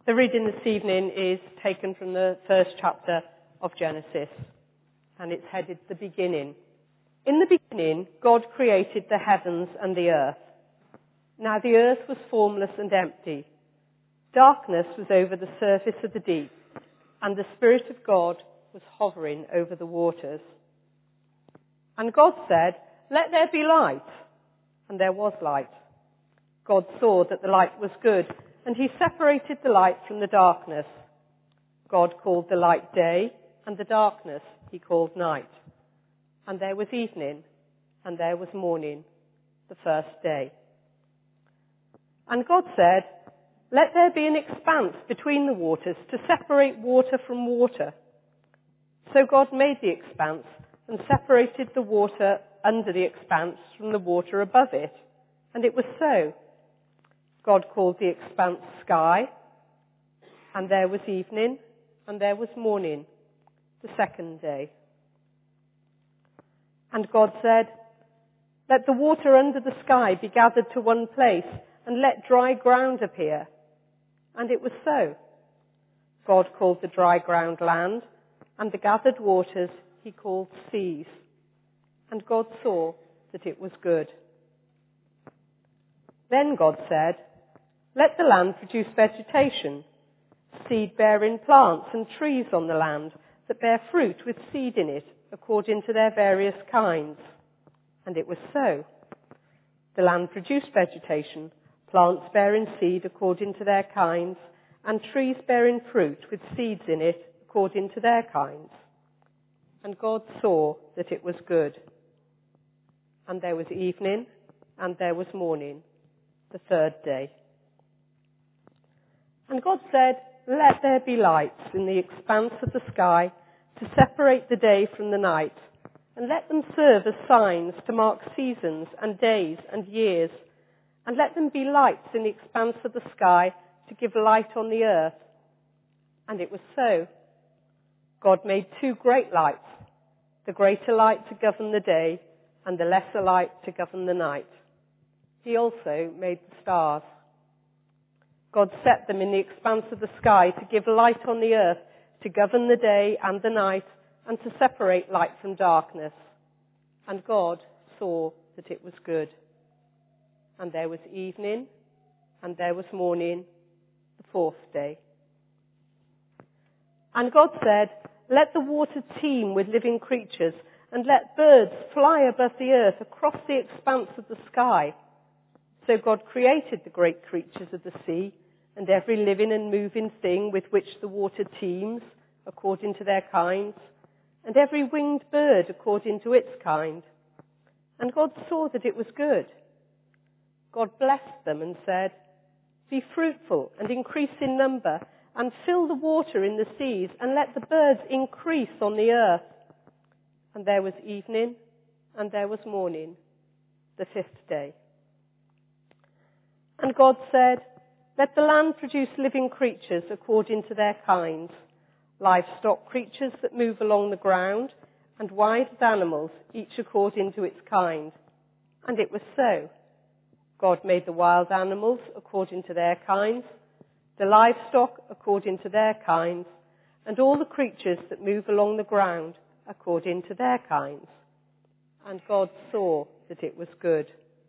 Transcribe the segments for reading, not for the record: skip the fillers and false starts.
The reading this evening is taken from the first chapter of Genesis, and it's headed The Beginning. In the beginning, God created the heavens and the earth. Now the earth was formless and empty. Darkness was over the surface of the deep, and the Spirit of God was hovering over the waters. And God said, "Let there be light." And there was light. God saw that the light was good, and he separated the light from the darkness. God called the light day, and the darkness he called night. And there was evening, and there was morning, the first day. And God said, "Let there be an expanse between the waters to separate water from water." So God made the expanse and separated the water under the expanse from the water above it. And it was so. God called the expanse sky, and there was evening, and there was morning, the second day. And God said, "Let the water under the sky be gathered to one place, and let dry ground appear." And it was so. God called the dry ground land, and the gathered waters he called seas. And God saw that it was good. Then God said, "Let the land produce vegetation, seed-bearing plants and trees on the land that bear fruit with seed in it, according to their various kinds." And it was so. The land produced vegetation, plants bearing seed according to their kinds, and trees bearing fruit with seeds in it according to their kinds. And God saw that it was good. And there was evening, and there was morning, the third day. And God said, "Let there be lights in the expanse of the sky to separate the day from the night, and let them serve as signs to mark seasons and days and years, and let them be lights in the expanse of the sky to give light on the earth." And it was so. God made two great lights, the greater light to govern the day, and the lesser light to govern the night. He also made the stars. God set them in the expanse of the sky to give light on the earth, to govern the day and the night, and to separate light from darkness. And God saw that it was good. And there was evening, and there was morning, the fourth day. And God said, "Let the water teem with living creatures, and let birds fly above the earth across the expanse of the sky." So God created the great creatures of the sea, and every living and moving thing with which the water teems, according to their kinds, and every winged bird according to its kind. And God saw that it was good. God blessed them and said, "Be fruitful and increase in number, and fill the water in the seas, and let the birds increase on the earth." And there was evening, and there was morning, the fifth day. And God said, "Let the land produce living creatures according to their kinds, livestock creatures that move along the ground, and wild animals, each according to its kind." And it was so. God made the wild animals according to their kinds, the livestock according to their kinds, and all the creatures that move along the ground according to their kinds. And God saw that it was good.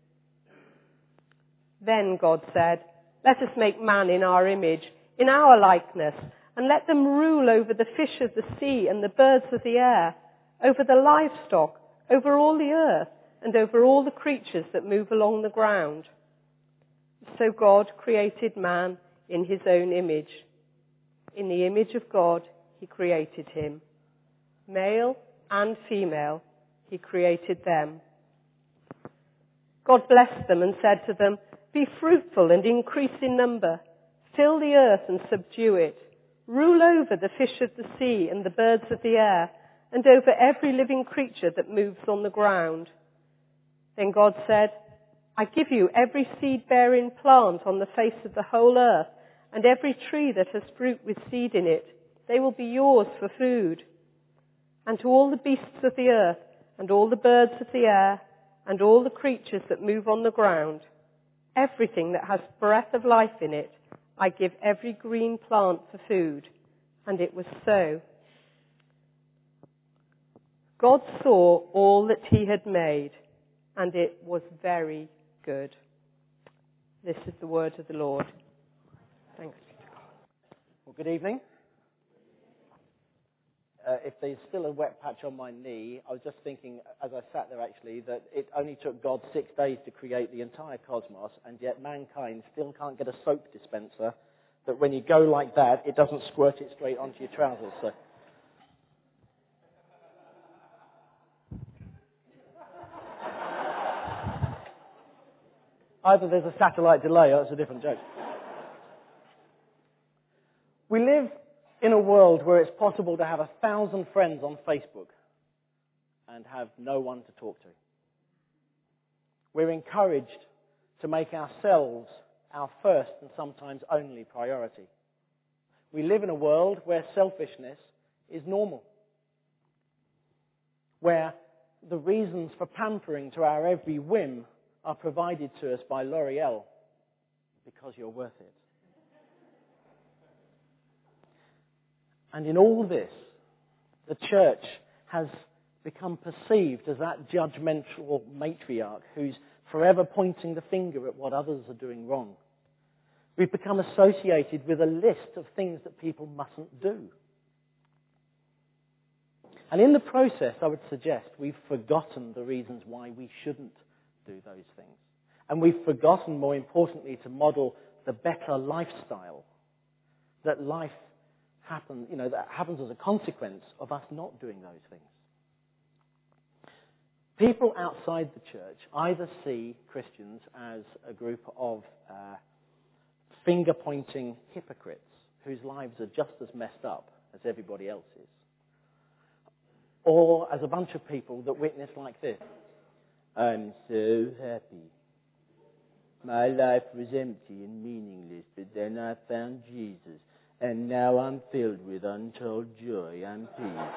Then God said, "Let us make man in our image, in our likeness, and let them rule over the fish of the sea and the birds of the air, over the livestock, over all the earth, and over all the creatures that move along the ground." So God created man in his own image. In the image of God, he created him. Male and female, he created them. God blessed them and said to them, "Be fruitful and increase in number. Fill the earth and subdue it. Rule over the fish of the sea and the birds of the air, and over every living creature that moves on the ground." Then God said, "I give you every seed-bearing plant on the face of the whole earth, and every tree that has fruit with seed in it. They will be yours for food. And to all the beasts of the earth, and all the birds of the air, and all the creatures that move on the ground, everything that has breath of life in it, I give every green plant for food. And it was so. God saw all that he had made, and it was very good. This is the word of the Lord. Thanks be to God. Well, good evening. If there's still a wet patch on my knee, I was just thinking, as I sat there actually, that it only took God 6 days to create the entire cosmos, and yet mankind still can't get a soap dispenser that when you go like that, it doesn't squirt it straight onto your trousers. So. Either there's a satellite delay or it's a different joke. We live in a world where it's possible to have 1,000 friends on Facebook and have no one to talk to. We're encouraged to make ourselves our first and sometimes only priority. We live in a world where selfishness is normal, where the reasons for pampering to our every whim are provided to us by L'Oreal because you're worth it. And in all this, the church has become perceived as that judgmental matriarch who's forever pointing the finger at what others are doing wrong. We've become associated with a list of things that people mustn't do. And in the process, I would suggest we've forgotten the reasons why we shouldn't do those things. And we've forgotten, more importantly, to model the better lifestyle that life happens, that happens as a consequence of us not doing those things. People outside the church either see Christians as a group of finger-pointing hypocrites whose lives are just as messed up as everybody else's, or as a bunch of people that witness like this. I'm so happy. My life was empty and meaningless, but then I found Jesus, and now I'm filled with untold joy and peace.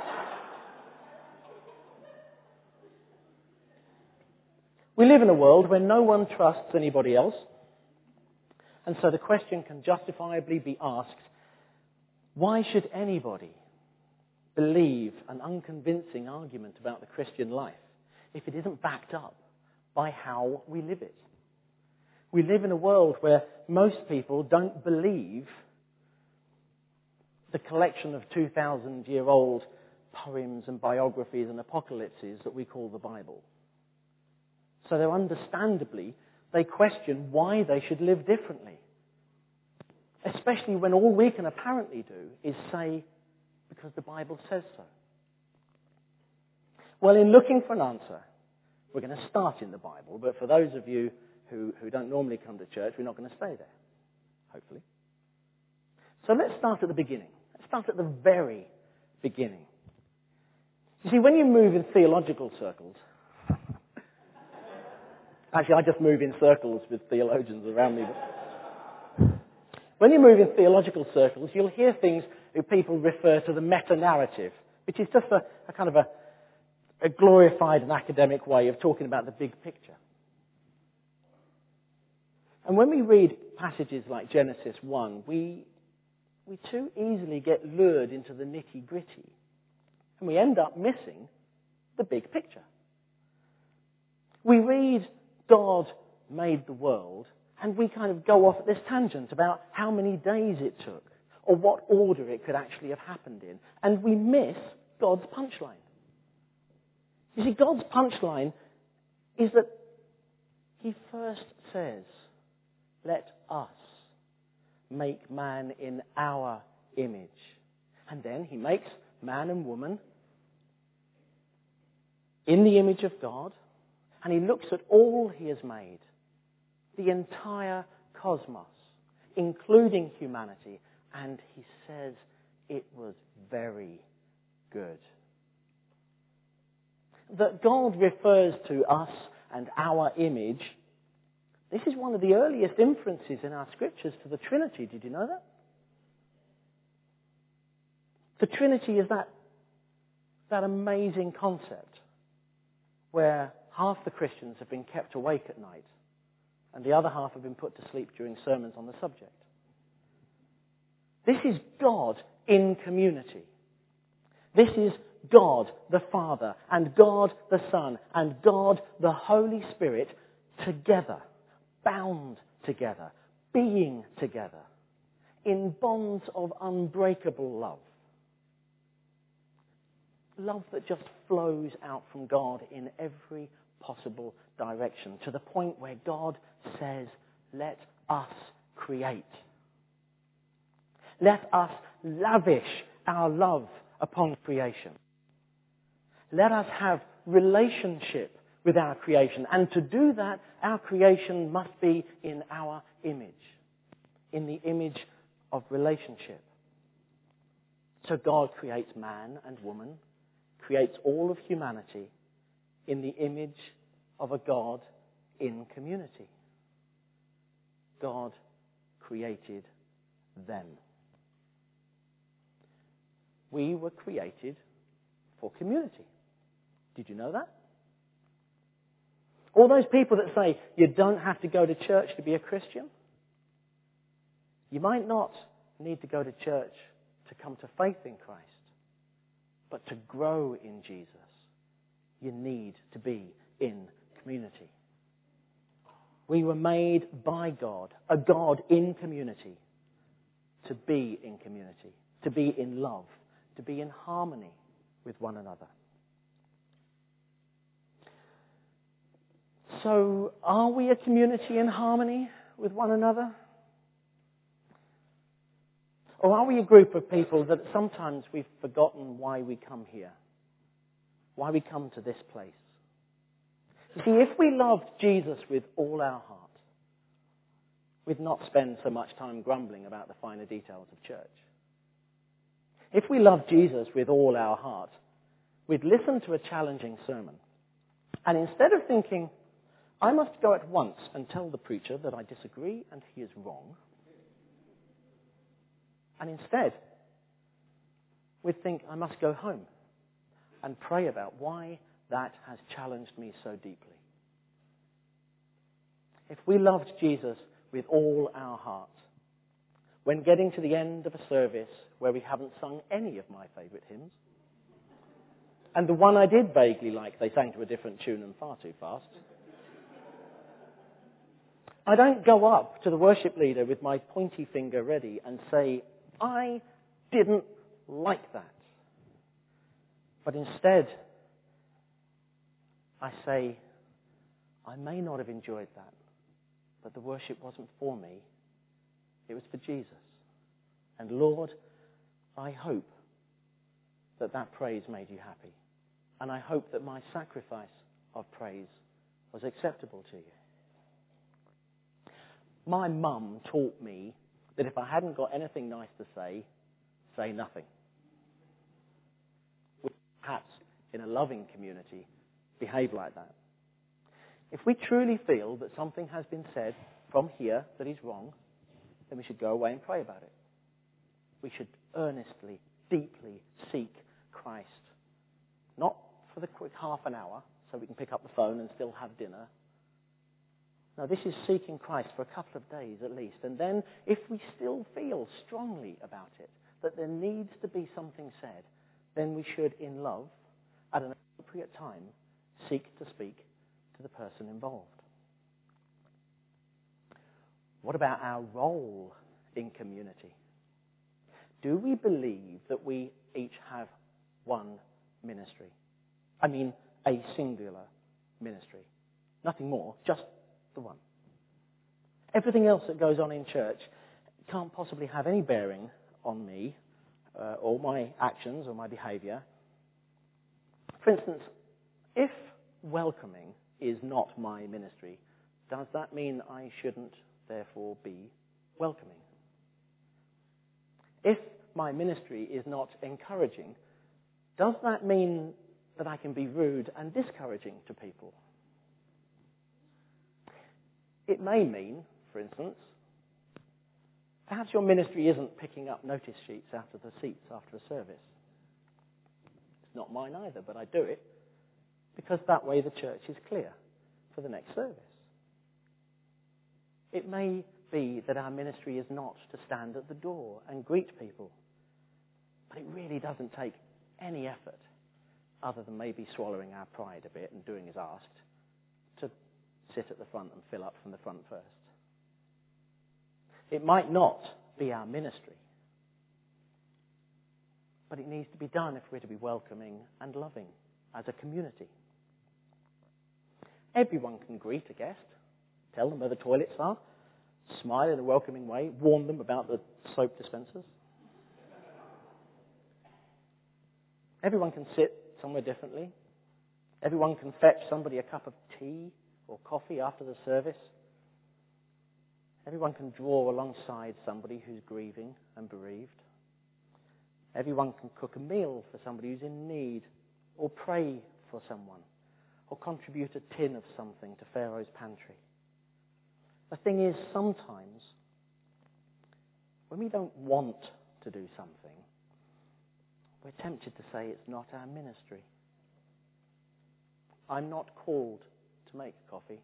We live in a world where no one trusts anybody else, and so the question can justifiably be asked, why should anybody believe an unconvincing argument about the Christian life if it isn't backed up by how we live it? We live in a world where most people don't believe the collection of 2,000-year-old poems and biographies and apocalypses that we call the Bible. So they question why they should live differently. Especially when all we can apparently do is say, because the Bible says so. Well, in looking for an answer, we're going to start in the Bible, but for those of you who don't normally come to church, we're not going to stay there, hopefully. So let's start at the beginning. Let's start at the very beginning. You see, when you move in theological circles, actually I just move in circles with theologians around me. When you move in theological circles, you'll hear things that people refer to the meta-narrative, which is just a kind of a glorified and academic way of talking about the big picture. And when we read passages like Genesis 1, we too easily get lured into the nitty-gritty, and we end up missing the big picture. We read God made the world, and we kind of go off at this tangent about how many days it took, or what order it could actually have happened in, and we miss God's punchline. You see, God's punchline is that He first says, let us make man in our image. And then He makes man and woman in the image of God, and He looks at all He has made, the entire cosmos, including humanity, and He says it was very good. That God refers to us and our image, this is one of the earliest inferences in our scriptures to the Trinity. Did you know that? The Trinity is that amazing concept where half the Christians have been kept awake at night and the other half have been put to sleep during sermons on the subject. This is God in community. This is God the Father and God the Son and God the Holy Spirit together, bound together, being together, in bonds of unbreakable love. Love that just flows out from God in every possible direction, to the point where God says, let us create. Let us lavish our love upon creation. Let us have relationship with our creation. And to do that, our creation must be in our image, in the image of relationship. So God creates man and woman, creates all of humanity in the image of a God in community. God created them. We were created for community. Did you know that? All those people that say you don't have to go to church to be a Christian, you might not need to go to church to come to faith in Christ, but to grow in Jesus, you need to be in community. We were made by God, a God in community, to be in community, to be in love, to be in harmony with one another. So, are we a community in harmony with one another? Or are we a group of people that sometimes we've forgotten why we come here? Why we come to this place? You see, if we loved Jesus with all our heart, we'd not spend so much time grumbling about the finer details of church. If we loved Jesus with all our heart, we'd listen to a challenging sermon. And instead of thinking, I must go at once and tell the preacher that I disagree and he is wrong, and instead, we'd think, I must go home and pray about why that has challenged me so deeply. If we loved Jesus with all our heart, when getting to the end of a service where we haven't sung any of my favourite hymns, and the one I did vaguely like, they sang to a different tune and far too fast, I don't go up to the worship leader with my pointy finger ready and say, I didn't like that. But instead, I say, I may not have enjoyed that, but the worship wasn't for me. It was for Jesus. And Lord, I hope that that praise made you happy. And I hope that my sacrifice of praise was acceptable to you. My mum taught me that if I hadn't got anything nice to say nothing. We perhaps, in a loving community, behave like that. If we truly feel that something has been said from here that is wrong, then we should go away and pray about it. We should earnestly, deeply seek Christ. Not for the quick half an hour, so we can pick up the phone and still have dinner. No, this is seeking Christ for a couple of days at least. And then, if we still feel strongly about it, that there needs to be something said, then we should, in love, at an appropriate time, seek to speak to the person involved. What about our role in community? Do we believe that we each have one ministry? I mean, a singular ministry. Nothing more, just the one. Everything else that goes on in church can't possibly have any bearing on me or my actions or my behaviour. For instance, if welcoming is not my ministry, does that mean I shouldn't therefore be welcoming? If my ministry is not encouraging, does that mean that I can be rude and discouraging to people? It may mean, for instance, perhaps your ministry isn't picking up notice sheets out of the seats after a service. It's not mine either, but I do it because that way the church is clear for the next service. It may be that our ministry is not to stand at the door and greet people. But it really doesn't take any effort, other than maybe swallowing our pride a bit and doing as asked, to sit at the front and fill up from the front first. It might not be our ministry, but it needs to be done if we're to be welcoming and loving as a community. Everyone can greet a guest, tell them where the toilets are, smile in a welcoming way, warn them about the soap dispensers. Everyone can sit somewhere differently. Everyone can fetch somebody a cup of tea or coffee after the service. Everyone can draw alongside somebody who's grieving and bereaved. Everyone can cook a meal for somebody who's in need, or pray for someone, or contribute a tin of something to Pharaoh's pantry. The thing is, sometimes, when we don't want to do something, we're tempted to say it's not our ministry. I'm not called to make coffee.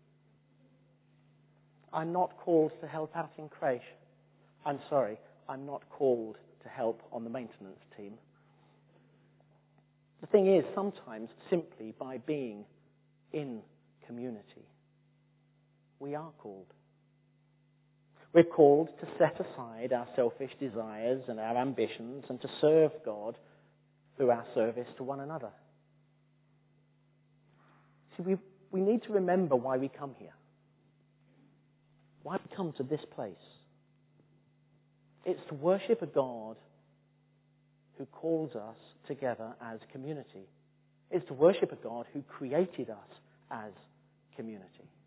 I'm not called to help out in creche. I'm sorry, I'm not called to help on the maintenance team. The thing is, sometimes simply by being in community, we are called. We're called to set aside our selfish desires and our ambitions and to serve God through our service to one another. See, we need to remember why we come here. Why we come to this place. It's to worship a God who calls us together as community. It's to worship a God who created us as community.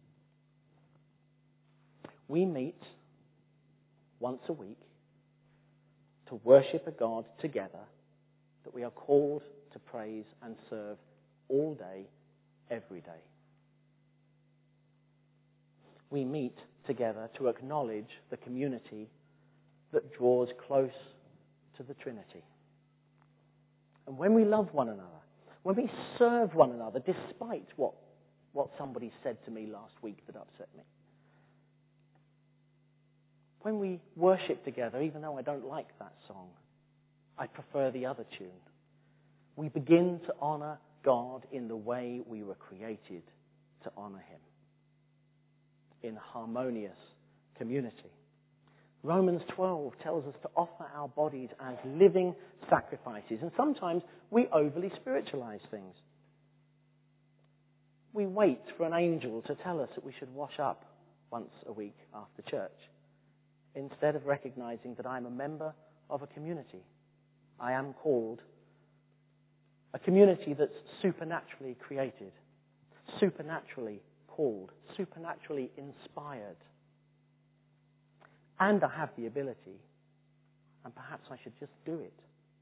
We meet once a week to worship a God together that we are called to praise and serve all day, every day. We meet together to acknowledge the community that draws close to the Trinity. And when we love one another, when we serve one another, despite what somebody said to me last week that upset me, when we worship together, even though I don't like that song, I prefer the other tune, we begin to honour God in the way we were created to honour Him, in harmonious community. Romans 12 tells us to offer our bodies as living sacrifices, and sometimes we overly spiritualize things. We wait for an angel to tell us that we should wash up once a week after church, instead of recognizing that I'm a member of a community. I am called a community that's supernaturally created, supernaturally called, supernaturally inspired. And I have the ability, and perhaps I should just do it.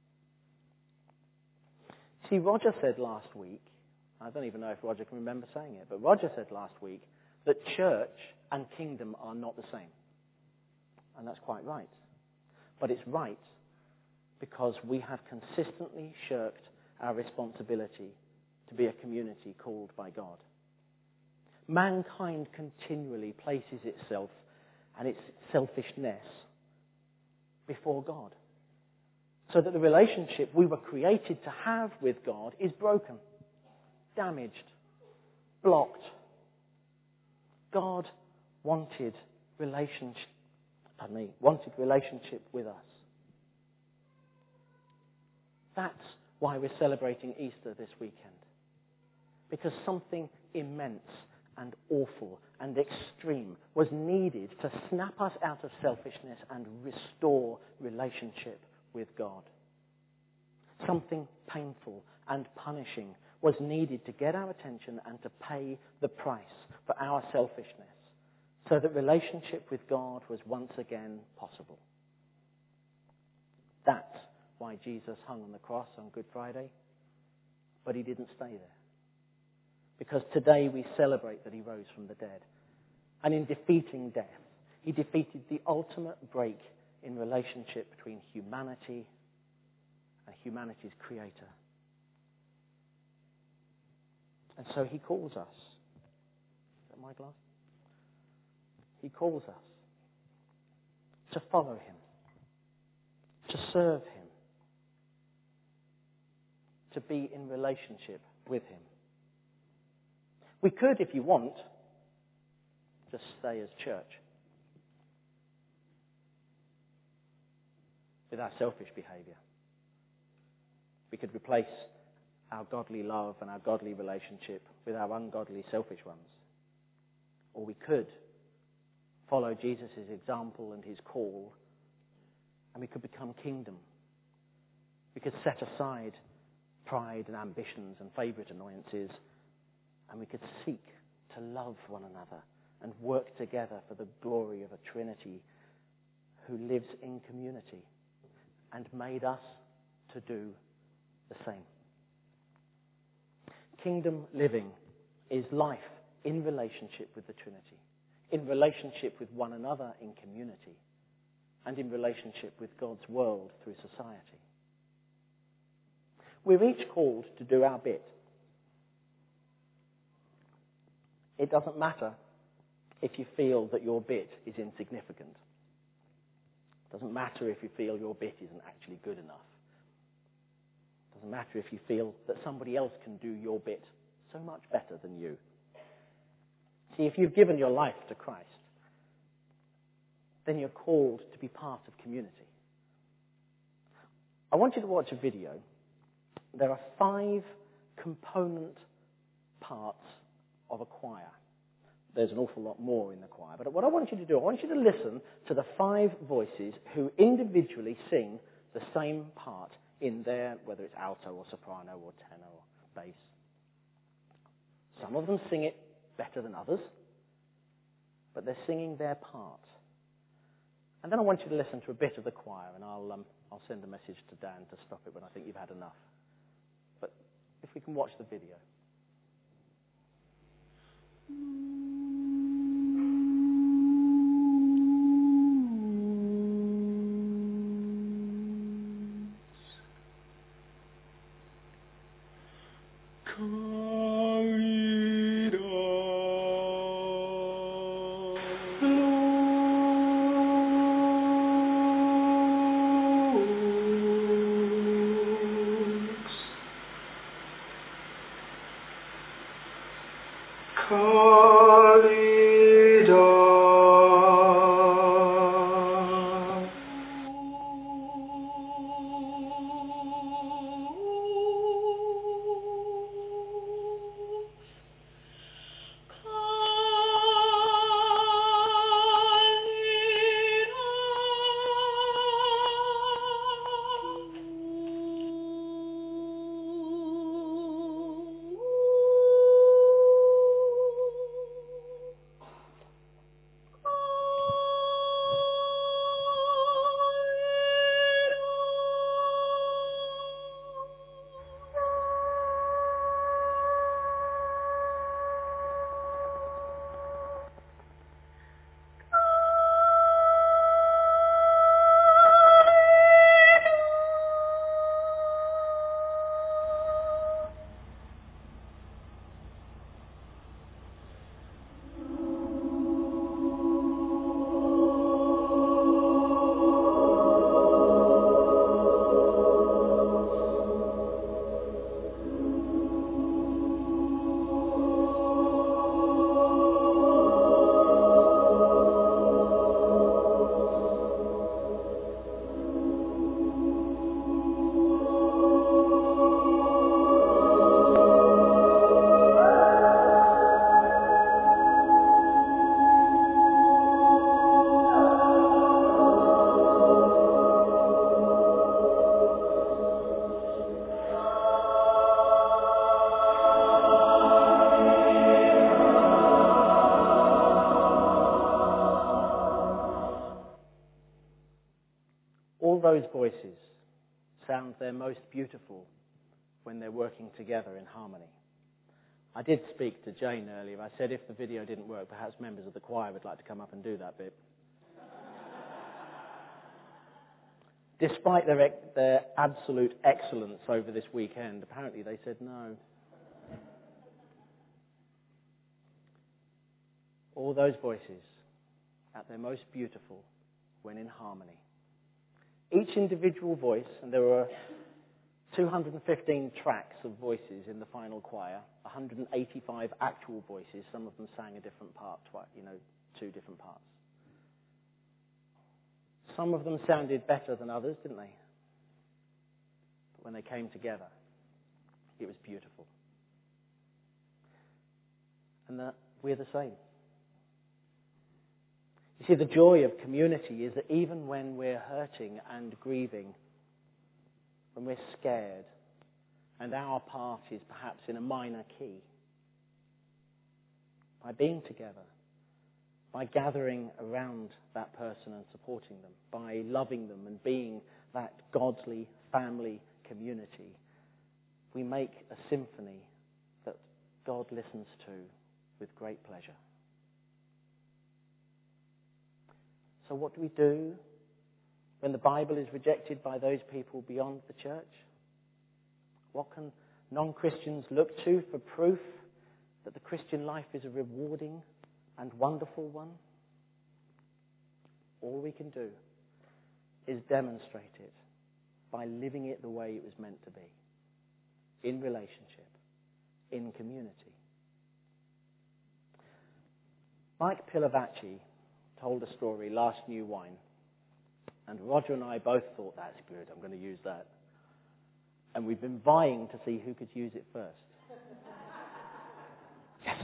See, Roger said last week, I don't even know if Roger can remember saying it, but Roger said last week that church and kingdom are not the same. And that's quite right. But it's right because we have consistently shirked our responsibility to be a community called by God. Mankind continually places itself and its selfishness before God, so that the relationship we were created to have with God is broken, damaged, blocked. God wanted relationship with us. That's why we're celebrating Easter this weekend. Because something immense and awful and extreme was needed to snap us out of selfishness and restore relationship with God. Something painful and punishing was needed to get our attention and to pay the price for our selfishness, so that relationship with God was once again possible. That's why Jesus hung on the cross on Good Friday, but he didn't stay there. Because today we celebrate that he rose from the dead. And in defeating death, he defeated the ultimate break in relationship between humanity and humanity's creator. And so he calls us. Is that my glass? He calls us to follow him, to serve him, to be in relationship with him. We could, if you want, just stay as church with our selfish behaviour. We could replace our godly love and our godly relationship with our ungodly, selfish ones. Or we could follow Jesus' example and his call, and we could become kingdom. We could set aside pride and ambitions and favourite annoyances, and we could seek to love one another and work together for the glory of a Trinity who lives in community and made us to do the same. Kingdom living is life in relationship with the Trinity, in relationship with one another in community, and in relationship with God's world through society. We're each called to do our bit. It doesn't matter if you feel that your bit is insignificant. It doesn't matter if you feel your bit isn't actually good enough. It doesn't matter if you feel that somebody else can do your bit so much better than you. See, if you've given your life to Christ, then you're called to be part of community. I want you to watch a video. There are 5 component parts of a choir. There's an awful lot more in the choir. But what I want you to do, I want you to listen to the 5 voices who individually sing the same part in their, whether it's alto or soprano or tenor or bass. Some of them sing it better than others, but they're singing their part. And then I want you to listen to a bit of the choir, and I'll send a message to Dan to stop it when I think you've had enough. But if we can watch the video. All those voices sound their most beautiful when they're working together in harmony. I did speak to Jane earlier. I said if the video didn't work, perhaps members of the choir would like to come up and do that bit. Despite their absolute excellence over this weekend, apparently they said no. All those voices, at their most beautiful, when in harmony. Each individual voice, and there were 215 tracks of voices in the final choir, 185 actual voices. Some of them sang a different part, two different parts. Some of them sounded better than others, didn't they? But when they came together, it was beautiful. And that we're the same. You see, the joy of community is that even when we're hurting and grieving, when we're scared, and our part is perhaps in a minor key, by being together, by gathering around that person and supporting them, by loving them and being that godly family community, we make a symphony that God listens to with great pleasure. So what do we do when the Bible is rejected by those people beyond the church? What can non-Christians look to for proof that the Christian life is a rewarding and wonderful one? All we can do is demonstrate it by living it the way it was meant to be, in relationship, in community. Mike Pilavachi told a story, Last New Wine, and Roger and I both thought, that's good, I'm going to use that. And we've been vying to see who could use it first. Yes!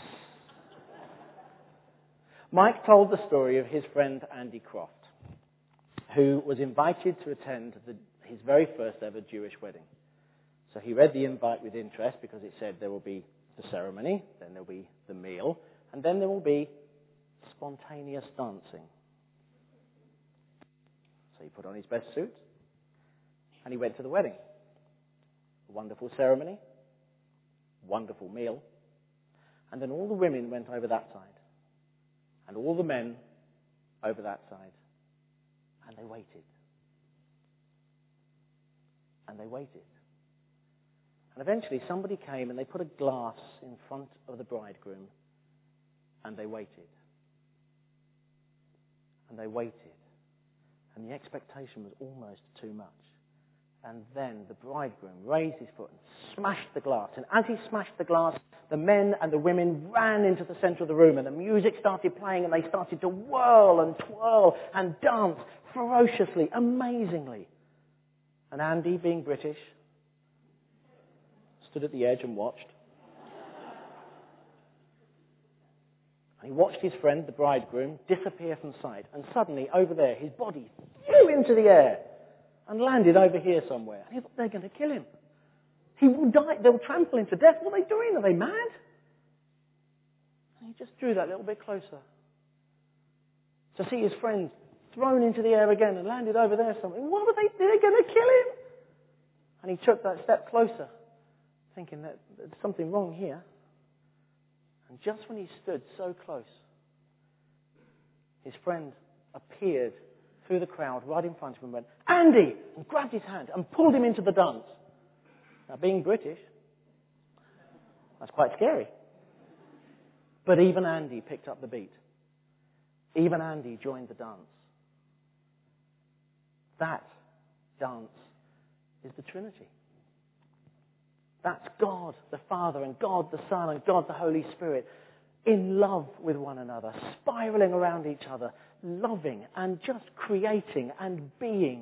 Mike told the story of his friend Andy Croft, who was invited to attend his very first ever Jewish wedding. So he read the invite with interest because it said there will be the ceremony, then there will be the meal, and then there will be spontaneous dancing. So he put on his best suit and he went to the wedding. A wonderful ceremony, wonderful meal, and then all the women went over that side and all the men over that side, and they waited. And they waited. And eventually somebody came and they put a glass in front of the bridegroom, and they waited. And they waited. And the expectation was almost too much. And then the bridegroom raised his foot and smashed the glass. And as he smashed the glass, the men and the women ran into the center of the room, and the music started playing, and they started to whirl and twirl and dance ferociously, amazingly. And Andy, being British, stood at the edge and watched. And he watched his friend, the bridegroom, disappear from sight. And suddenly, over there, his body flew into the air and landed over here somewhere. And he thought, they're going to kill him. He will die. They'll trample him to death. What are they doing? Are they mad? And he just drew that little bit closer to see his friend thrown into the air again and landed over there somewhere. What were they? They're going to kill him. And he took that step closer, thinking that there's something wrong here. And just when he stood so close, his friend appeared through the crowd right in front of him and went, Andy! And grabbed his hand and pulled him into the dance. Now, being British, that's quite scary. But even Andy picked up the beat. Even Andy joined the dance. That dance is the Trinity. That's God the Father and God the Son and God the Holy Spirit in love with one another, spiraling around each other, loving and just creating and being.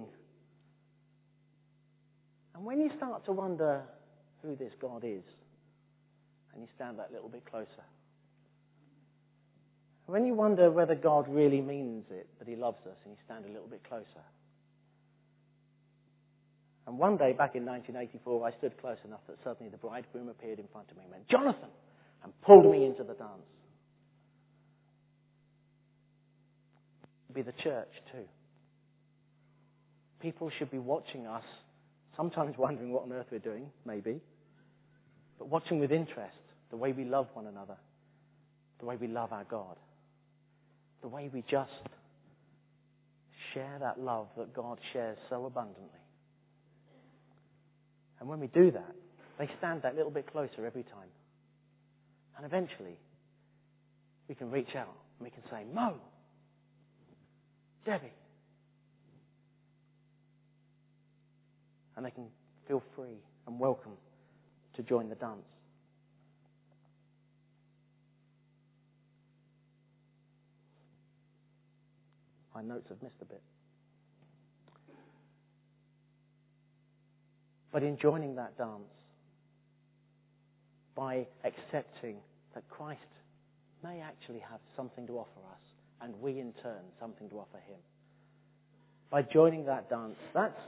And when you start to wonder who this God is, and you stand that little bit closer, when you wonder whether God really means it, that he loves us, and you stand a little bit closer. And one day, back in 1984, I stood close enough that suddenly the bridegroom appeared in front of me and went, Jonathan! And pulled me into the dance. Be the church too. People should be watching us, sometimes wondering what on earth we're doing, maybe, but watching with interest the way we love one another, the way we love our God, the way we just share that love that God shares so abundantly. And when we do that, they stand that little bit closer every time. And eventually, we can reach out and we can say, Mo, Debbie, and they can feel free and welcome to join the dance. My notes have missed a bit. But in joining that dance, by accepting that Christ may actually have something to offer us, and we in turn something to offer him. By joining that dance, that's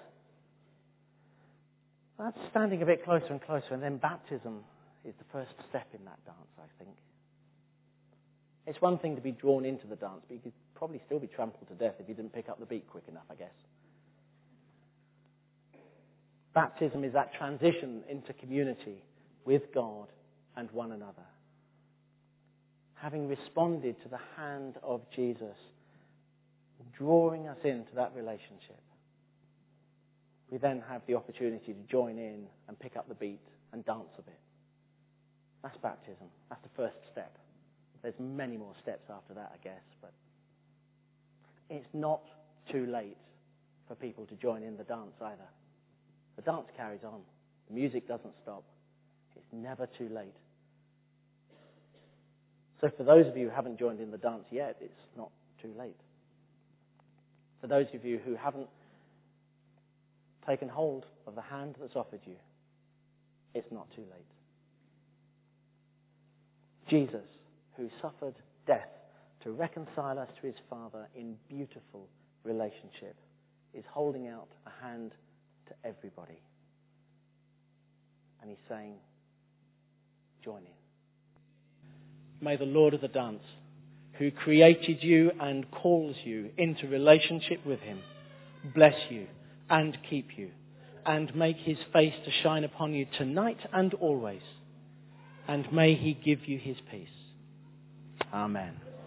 standing a bit closer and closer, and then baptism is the first step in that dance, I think. It's one thing to be drawn into the dance, but you could probably still be trampled to death if you didn't pick up the beat quick enough, I guess. Baptism is that transition into community with God and one another. Having responded to the hand of Jesus, drawing us into that relationship, we then have the opportunity to join in and pick up the beat and dance a bit. That's baptism. That's the first step. There's many more steps after that, I guess, but it's not too late for people to join in the dance either. The dance carries on. The music doesn't stop. It's never too late. So for those of you who haven't joined in the dance yet, it's not too late. For those of you who haven't taken hold of the hand that's offered you, it's not too late. Jesus, who suffered death to reconcile us to his Father in beautiful relationship, is holding out a hand to everybody. And he's saying, join in. May the Lord of the dance, who created you and calls you into relationship with him, bless you and keep you, and make his face to shine upon you tonight and always. And may he give you his peace. Amen.